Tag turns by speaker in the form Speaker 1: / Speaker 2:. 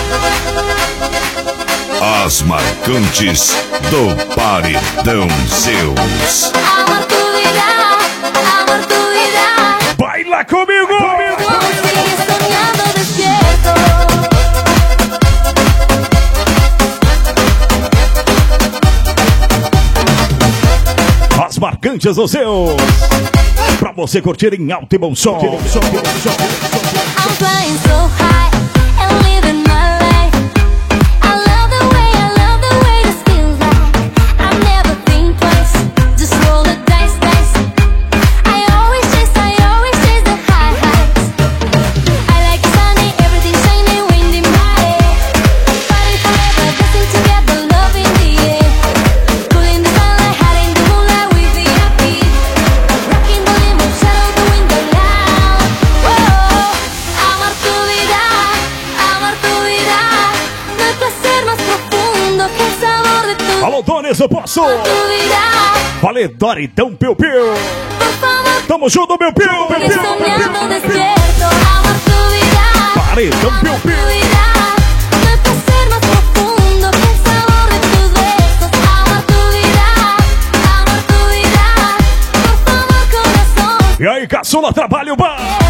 Speaker 1: As marcantes do Paredão Zeus.
Speaker 2: Amor, tu vida.
Speaker 3: Baila comigo!
Speaker 2: Sigue soñando despierto.
Speaker 3: As marcantes do Zeus. Pra você curtir em alto e bom som.
Speaker 2: I'm flying so high and living my life. I love the way this feels like. I never think twice, just roll the dice. I always chase the high heights. I like the sunny, everything shiny, wind in my hair. Fighting forever, dancing together, love in the air. Pulling the sunlight, hiding the moonlight, we be happy. Rocking the limo, shadow the window loud. Whoa, amar tu vida. No hay placer más profundo que el sabor de tu
Speaker 3: Alô, Donis, eu posso!
Speaker 2: vida.
Speaker 3: Valedor, Piu-Piu!
Speaker 2: Por favor,
Speaker 3: Tamo junto, meu Piu!
Speaker 2: sigue soñando despierto. Amar tu vida.
Speaker 3: Paredão Piu-Piu!
Speaker 2: No hay placer más profundo que el sabor de tus besos. Amar tu vida. Por favor, corazón.
Speaker 3: E aí, caçula, trabalho bom!